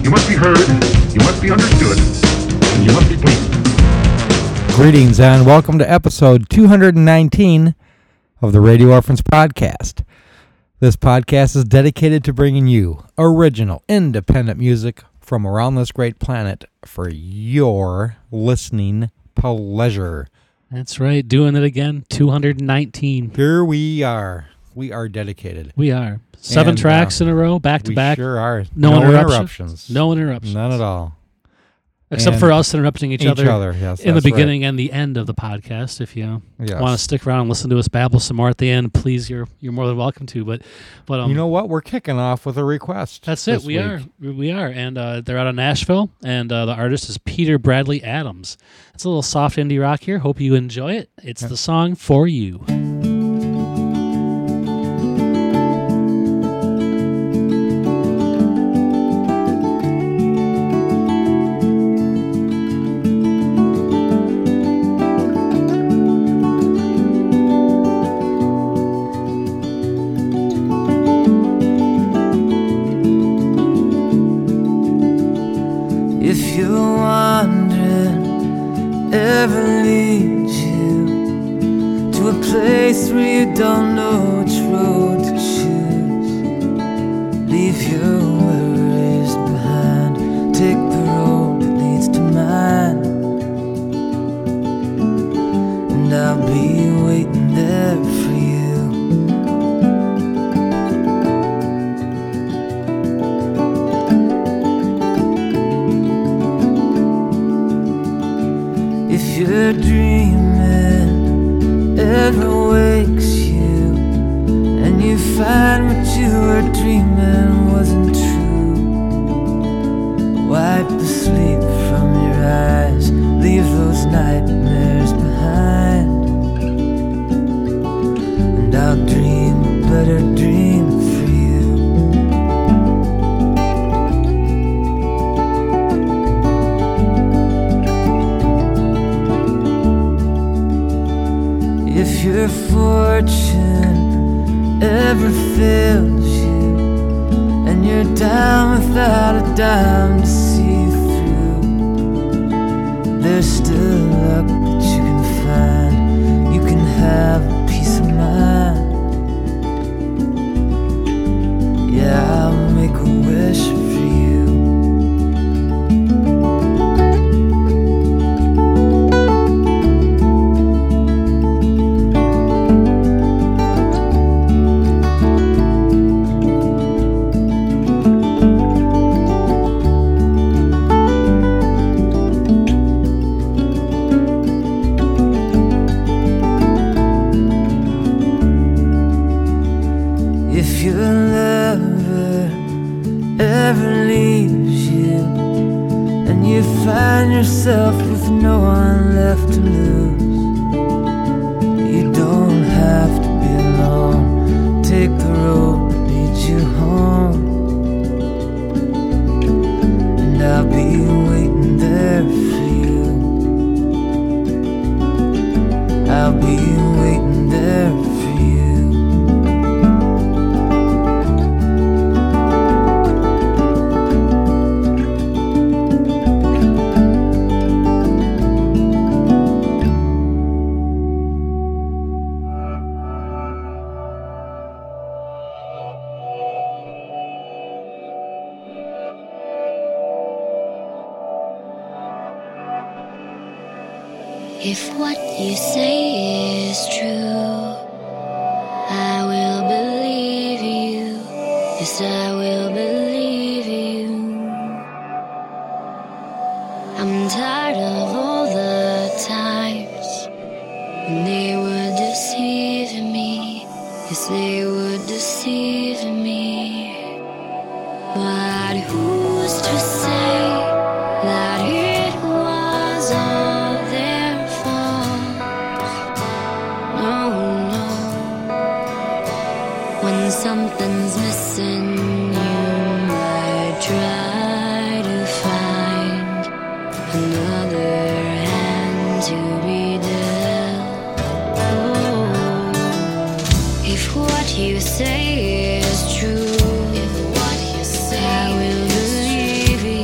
You must be heard, you must be understood, and you must be pleased. Greetings and welcome to episode 219 of the Radio Orphans Podcast. This podcast is dedicated to bringing you original, independent music from around this great planet for your listening pleasure. That's right, doing it again, 219. Here we are. We are dedicated. We are. Seven tracks in a row, back to back. We sure are. No interruptions. No interruptions. None at all. Except for us interrupting each other yes, in the beginning and the end of the podcast. If you want to stick around and listen to us babble some more at the end, please, you're more than welcome to. But you know what? We're kicking off with a request. That's it. We are, and they're out of Nashville, and the artist is Peter Bradley Adams. It's a little soft indie rock here. Hope you enjoy it. It's the song For You. If you're wandering, ever leads you to a place where you don't know which road to choose, leave your worries behind, take the road that leads to mine, and I'll be waiting there for you. If you're dreaming, ever wakes you, and you find what you were dreaming wasn't true, wipe the sleep from your eyes, leave those nightmares behind, and I'll dream a better dream for you. If your fortune ever fails you, and you're down without a dime to see through, there's still luck that you can find. You can have a peace of mind. Yeah, I'll make a wish for you. If your lover ever leaves you, and you find yourself with no one left to lose, you don't have to be alone. Take the road that leads you home, and I'll be waiting there for you. I'll be waiting there for you. If what you say is true, I will believe you. Yes, I will believe you. I'm tired of all the times when they would deceive me. Yes, they would deceive me. But who's to say that it was all their fault? No, no. When something's missing, you might try to find another hand to be dealt. Oh, if what you say is true, I will believe you.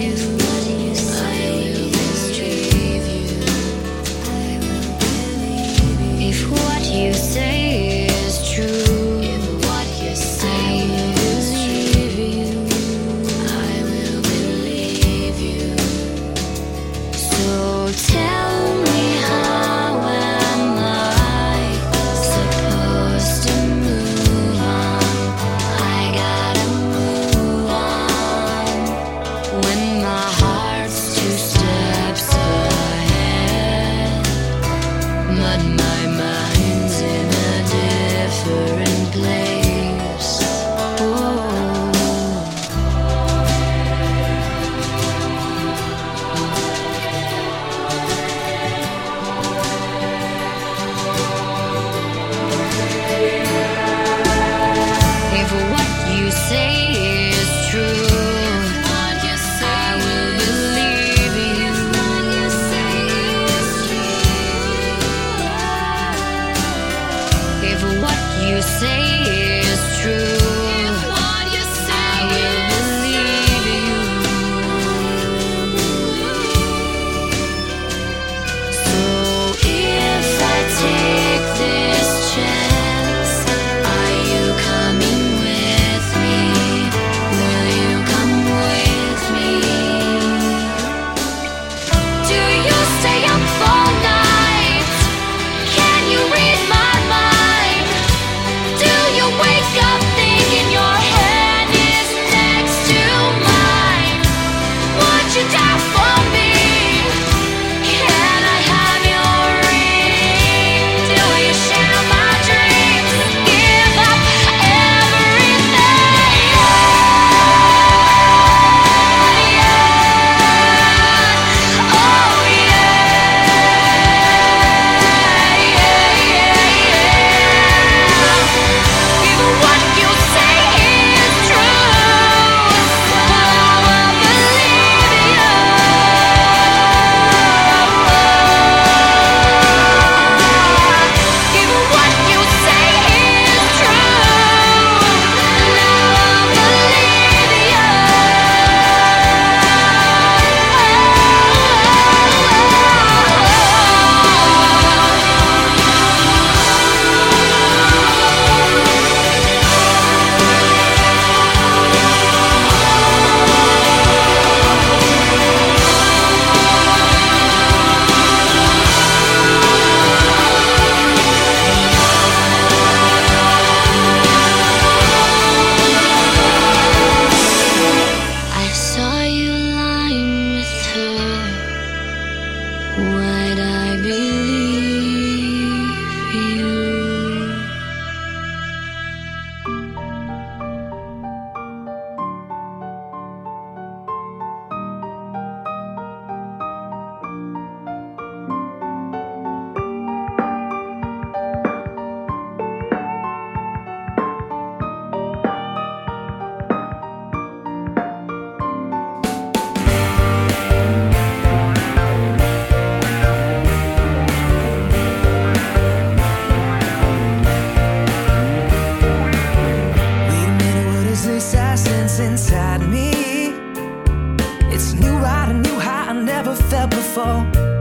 never felt before.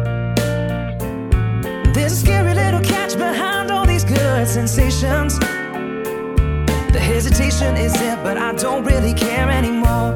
There's a scary little catch behind all these good sensations. The hesitation is there, but I don't really care anymore.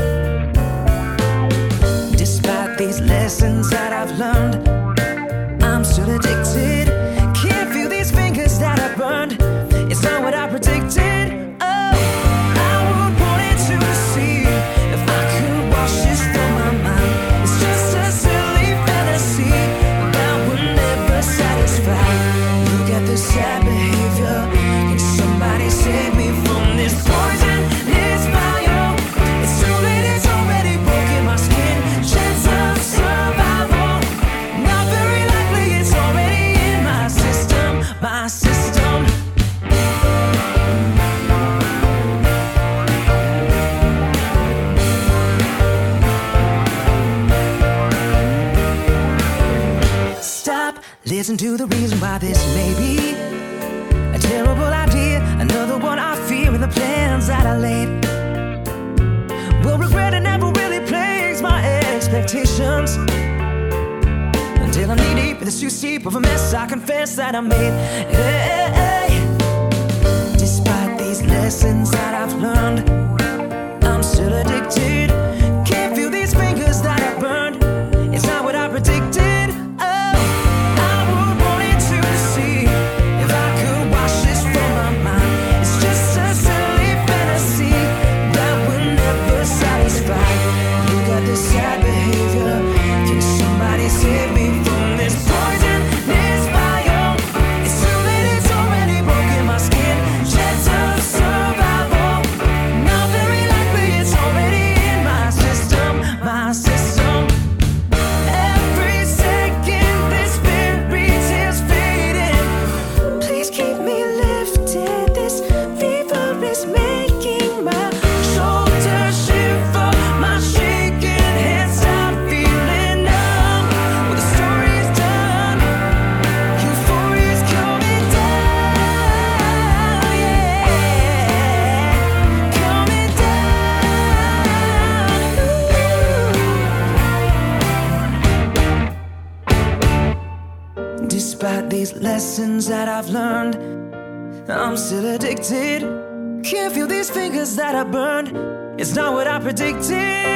Despite these lessons that I've learned, I'm still addicted. Can't feel these fingers that I burned. It's not what I predicted. Oh, I would want it to see if I could wash this from my mind. It's just a silly fantasy that will never satisfy. Look at the sad behavior. Can somebody save me from this poison? This fire. It's too late, it's already broken my skin. Chance of survival. Not very likely, it's already in my system. My system. Stop, listen to the reason why this may be a terrible idea. Another one I fear in the plans that I laid. Will regret it never really plagues my expectations. Until I'm knee deep in the too steep of a mess, I confess that I made. Hey. Despite these lessons that I've learned, I'm still addicted. Can't feel these fingers that I burned. It's not what I predicted. Oh, I would want it to see if I could wash this from my mind. It's just a silly fantasy that will never satisfy. Look at the sad behavior. Can somebody save me from this poison, this fire? It's too late, it's already broken my skin. Chance of survival. Not very likely, it's already in my system. My system. Every second this spirit is fading. Please keep me lifted. This fever is making my shoulders shiver. My shaking hands stop feeling numb. Well, the story is done. Euphoria's coming down, yeah. Coming down. Despite these lessons that I've learned, I'm still addicted. Can't feel these fingers that I burned. It's not what I predicted.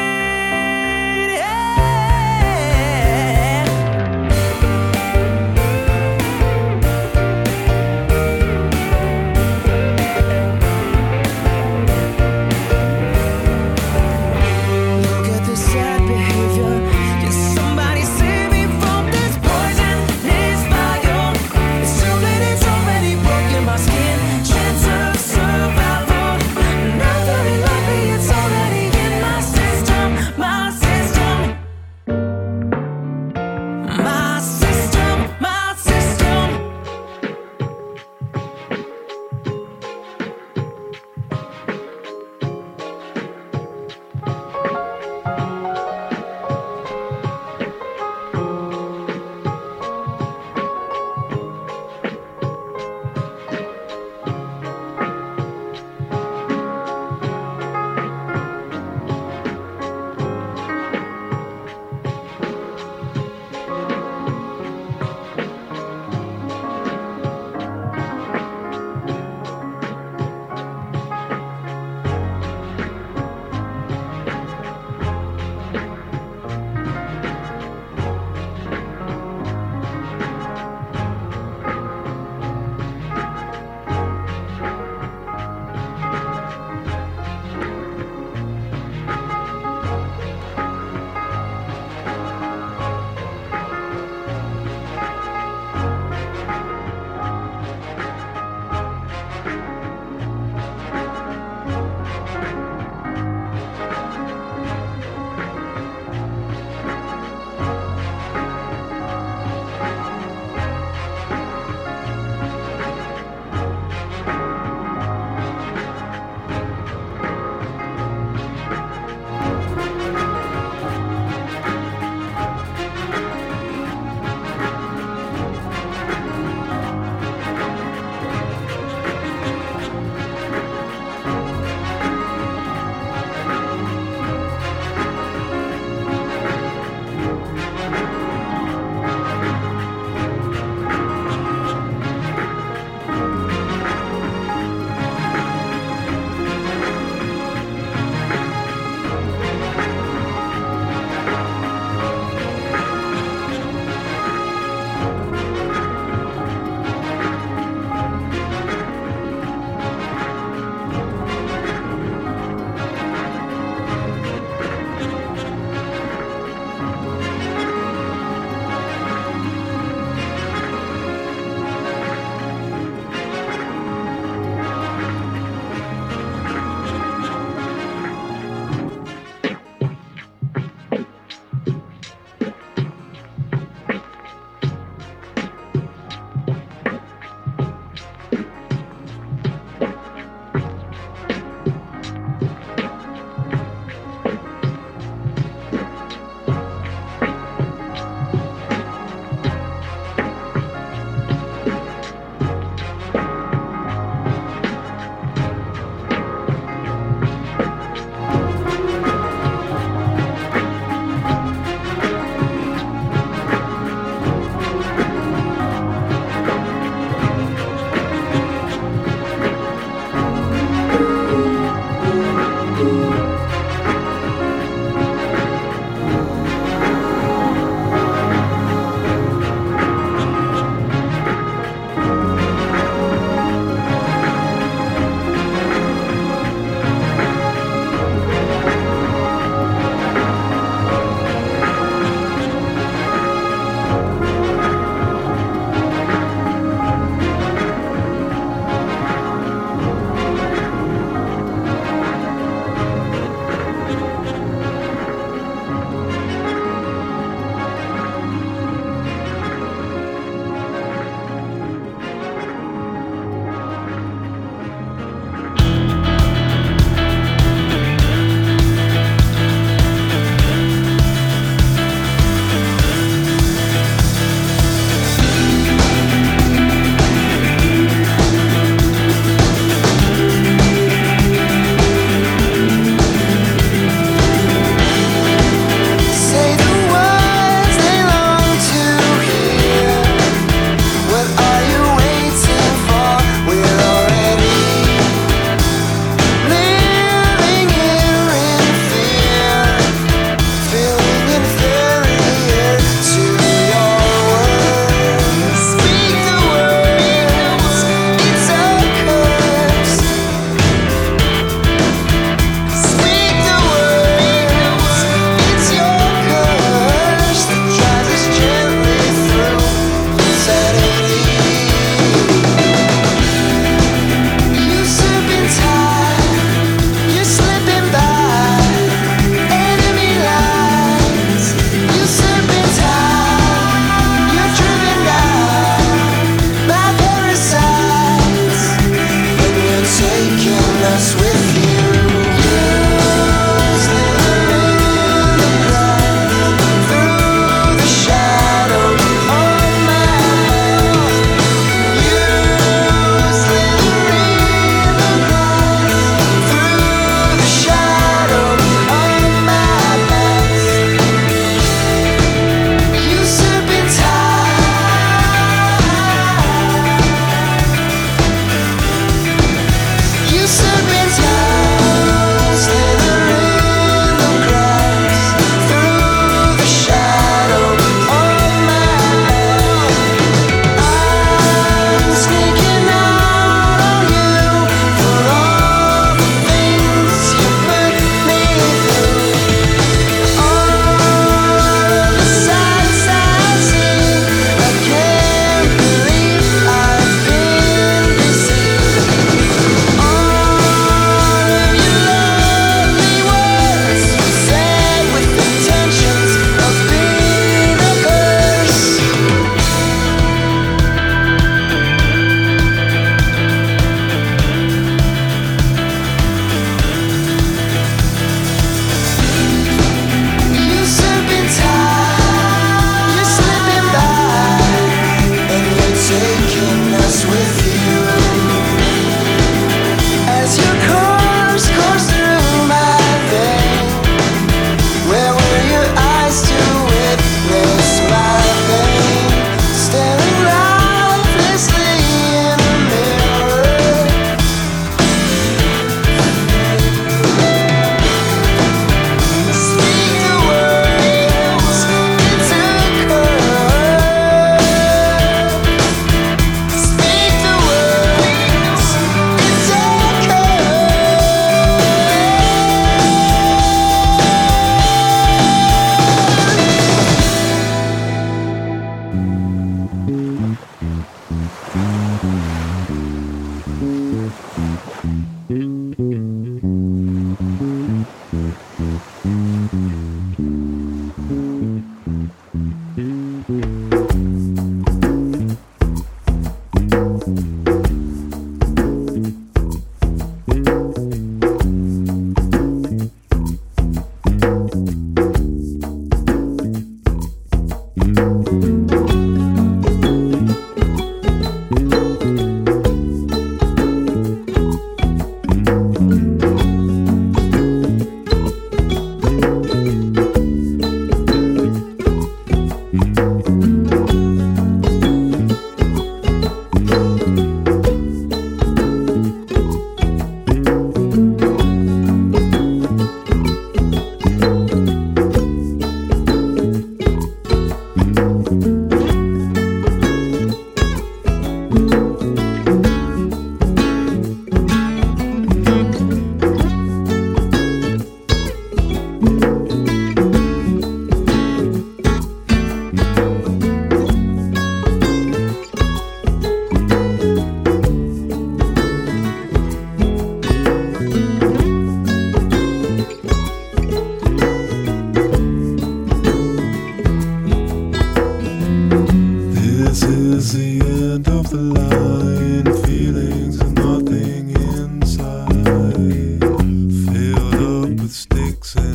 Yeah. Look at the sad behavior. Can somebody save me from this poison, this fire? It's too late, it's already broken my skin. Chance of survival. Not very likely, it's already in my system.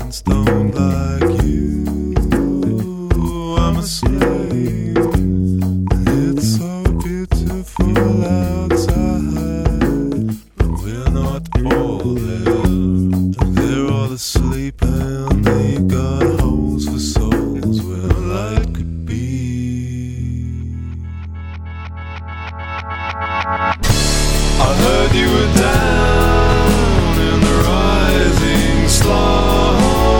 parents don't like you. I'm a slave. It's so beautiful outside, but we're not all there. They're all asleep and they got holes for souls where light could be. I heard you were down in the rising slum.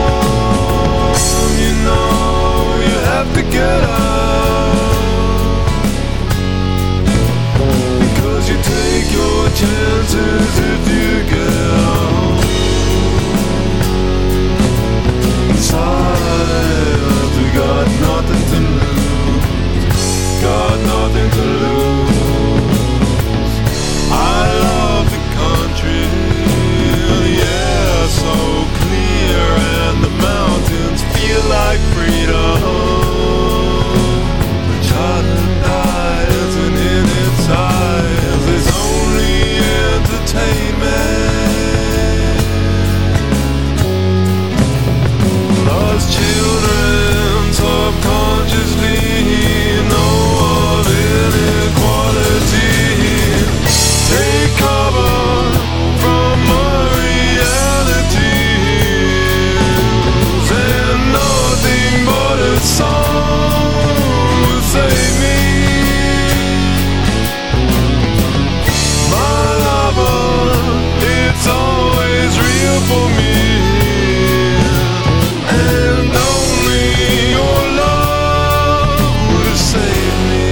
You know you have to get up, because you take your chances if you get home. Inside we got nothing to lose, got nothing to lose. I love the country, the air so clear and the mountains feel like freedom. The child dies and in its eyes there's only entertainment. Lost children subconsciously know of inequality. Take cover from my realities, and nothing but a song will save me. My lover, it's always real for me, and only your love will save me.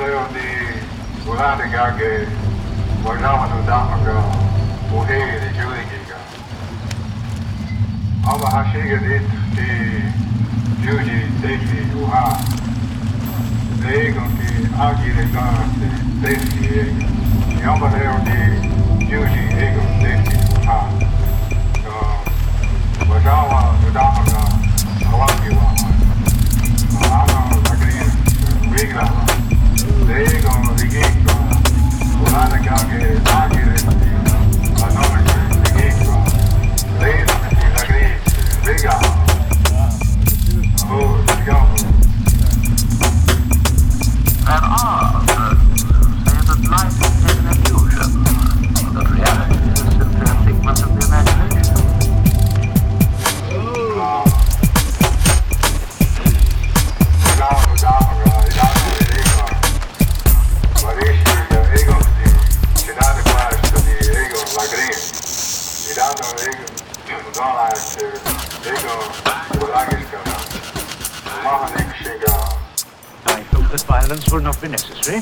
I hope that violence will not be necessary.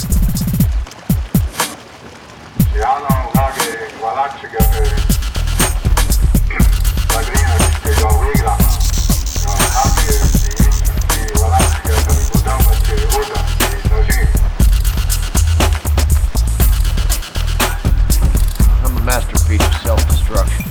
I'm a masterpiece of self-destruction.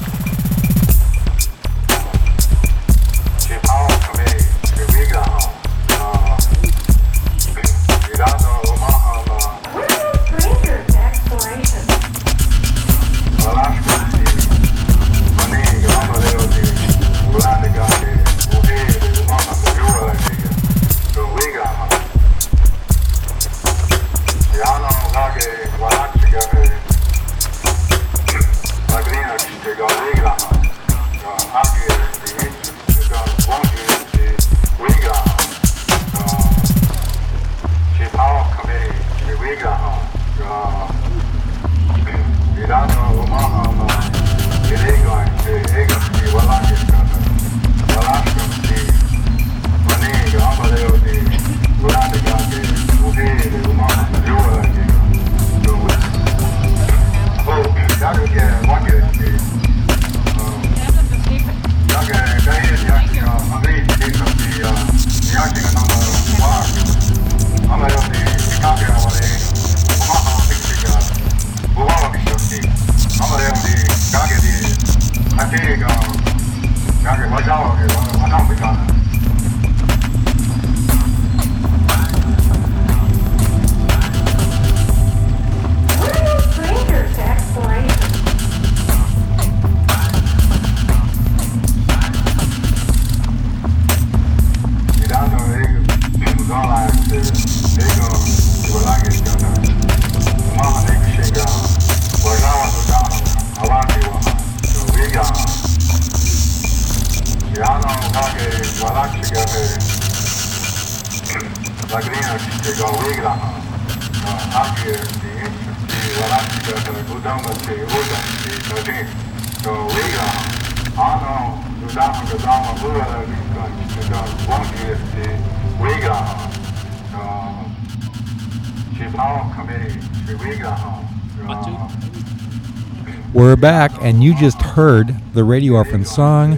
We're back, and you just heard the Radio Orphan song,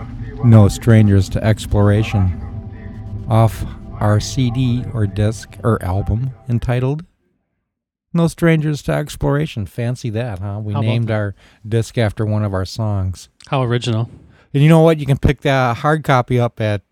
No Strangers to Exploration, off our CD or disc or album entitled No Strangers to Exploration. Fancy that, huh? We How about named that? our disc after one of our songs. How original. And you know what? You can pick that hard copy up at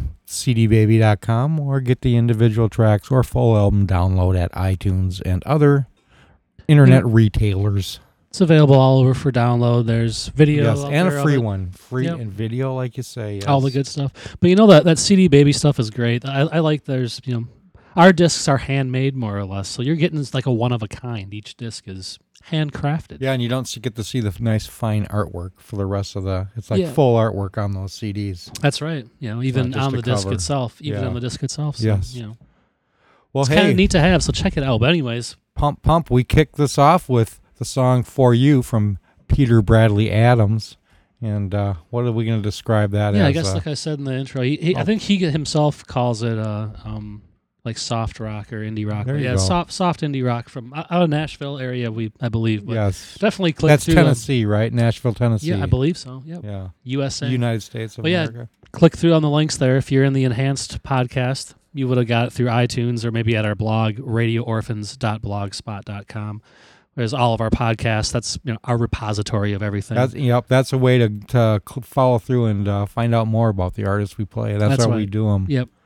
cdbaby.com or get the individual tracks or full album download at iTunes and other internet retailers. It's available all over for download. There's video. Yes, out and there a of free it. one. Free Yep. and video, like you say. Yes. All the good stuff. But you know that CD Baby stuff is great. I like there's, our discs are handmade more or less. So you're getting like a one of a kind. Each disc is handcrafted. Yeah, and you don't get to see the nice fine artwork for the rest of it's like Yeah. full artwork on those CDs. That's right. Even not just on a the disc cover. itself. Even Yeah. on the disc itself. So, Yes. Well, it's kind hey, of neat to have. So check it out. But anyways, Pump. We kicked this off with the song For You from Peter Bradley Adams. And what are we going to describe that as? yeah, I guess like I said in the intro, I think he himself calls it like soft rock or indie rock. There you Yeah, go. soft indie rock from out of Nashville area, I believe. But Yes. definitely click That's through. Tennessee, right? Nashville, Tennessee. Yeah, I believe so. Yep. Yeah. USA. United States of But yeah, America. click through on the links there. If you're in the enhanced podcast, you would have got it through iTunes or maybe at our blog, radioorphans.blogspot.com. There's all of our podcasts. That's our repository of everything. That's a way to follow through and find out more about the artists we play. That's how we right. do them. Yep.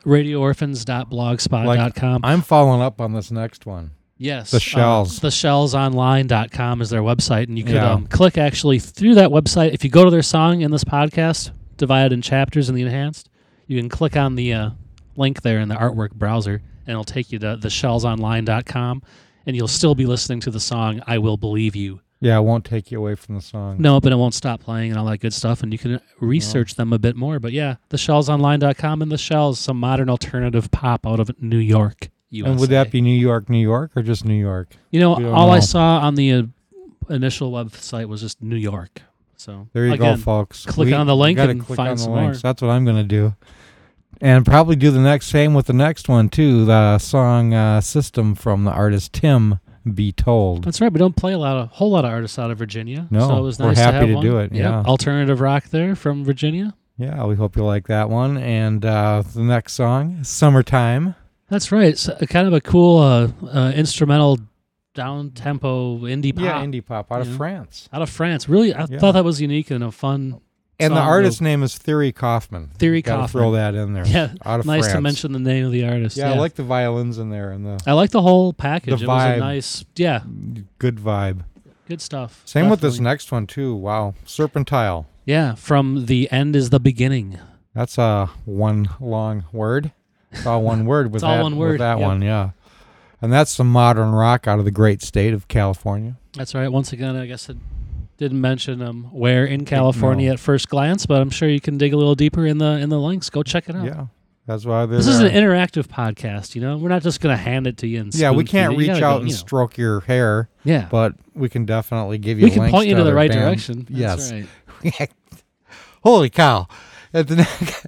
radioorphans.blogspot.com. I'm following up on this next one. Yes. The Shells. theshellsonline.com is their website, and you could Yeah. click actually through that website. If you go to their song in this podcast, divided in chapters in the enhanced, you can click on the link there in the artwork browser, and it'll take you to theshellsonline.com, and you'll still be listening to the song I Will Believe You. Yeah, it won't take you away from the song. No, but it won't stop playing and all that good stuff, and you can research them a bit more. But yeah, theshellsonline.com and The Shells, some modern alternative pop out of New York, USA. And would that be New York, or just New York? You know, We don't all I know. saw on the initial website was just New York. So There you again, go, folks. click on the link gotta and click find on the some links. more. That's what I'm going to do. And probably do the same with the next one, too. The song System from the artist Tim Be Told. That's right. We don't play whole lot of artists out of Virginia. No, so it was we're nice happy to have to one. do it, Yep, yeah. alternative rock there from Virginia. Yeah, we hope you like that one. And the next song, Summertime. That's right. It's kind of a cool instrumental down-tempo indie pop. Yeah, indie pop out of Yeah. France. Out of France. Really, I Yeah. thought that was unique and a fun And the song. artist's name is Thierry Kaufman. Thierry Gotta Kaufman. throw that in there. Yeah, out of nice France. to mention the name of the artist. Yeah, I like the violins in there and the I like the whole package. the It was a vibe. nice, good vibe. good stuff. Same with this Definitely. next one, too. Wow. Serpentile. Yeah, from The End is the Beginning. That's one long word. It's all one word with It's all that, one word, with that yep. one, yeah. And that's some modern rock out of the great state of California. That's right. Once again, I guess I didn't mention where in California No. at first glance, but I'm sure you can dig a little deeper in the links. Go check it out. Yeah. That's why This is an interactive podcast, We're not just going to hand it to you and Yeah, we spoon can't feed it. You reach gotta out go, and stroke your hair, Yeah. but we can definitely give you We can links point you to the other right bands. direction. Yes. That's right. Holy cow. At the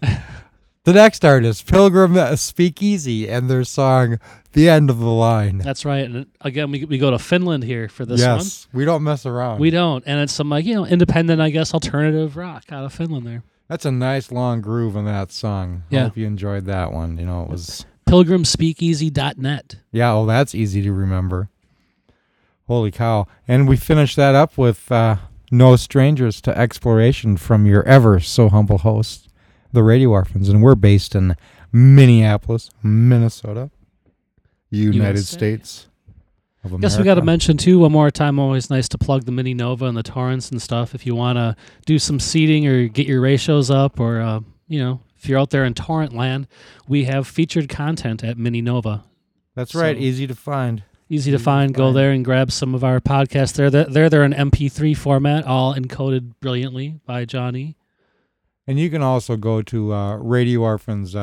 next artist, Pilgrim Speakeasy, and their song, The End of the Line. That's right. And again, we go to Finland here for this one. Yes, we don't mess around. We don't. And it's some independent, I guess, alternative rock out of Finland there. That's a nice long groove in that song. I Yeah. hope you enjoyed that one. It was... PilgrimSpeakeasy.net. Yeah, oh, that's easy to remember. Holy cow. And we finished that up with No Strangers to Exploration from your ever so humble host, the Radio Orphans. And we're based in Minneapolis, Minnesota, United USA. States of America. Guess we got to mention, too, one more time, always nice to plug the Mini Nova and the torrents and stuff. If you want to do some seeding or get your ratios up or, if you're out there in torrent land, we have featured content at Mini Nova. That's right, So- easy to find. Easy to find. Go there and grab some of our podcasts there. They're in MP3 format, all encoded brilliantly by Johnny. And you can also go to Radio Orphans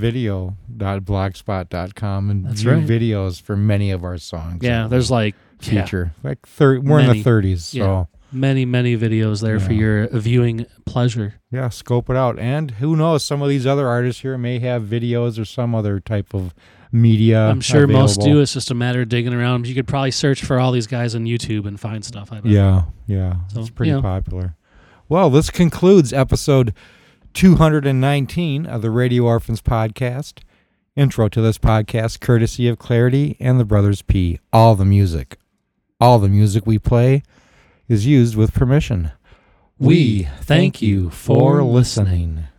video.blogspot.com and That's view right. videos for many of our songs. Yeah, there's like feature. Like we're in Many. the 30s, so Yeah. many videos there for Yeah. your viewing pleasure. yeah, scope it out. And who knows, some of these other artists here may have videos or some other type of media. I'm sure most available. do. It's just a matter of digging around. You could probably search for all these guys on YouTube and find stuff. I bet. Yeah, So, it's pretty you know. popular. Well, this concludes episode 219 of the Radio Orphans podcast. Intro to this podcast, courtesy of Clarity and the Brothers P. All the music we play is used with permission. We thank you for listening.